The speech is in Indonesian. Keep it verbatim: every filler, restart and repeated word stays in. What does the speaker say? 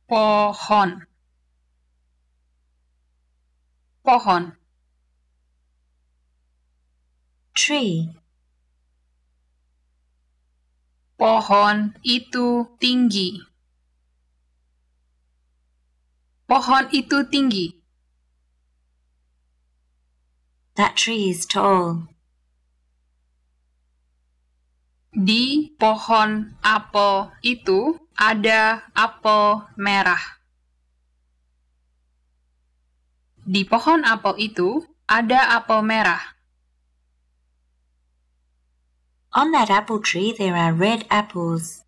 Pohon. Pohon. Tree. Pohon itu tinggi. Pohon itu tinggi. That tree is tall. Di pohon apel itu ada apel merah. Di pohon apel itu ada apel merah. On that apple tree there are red apples.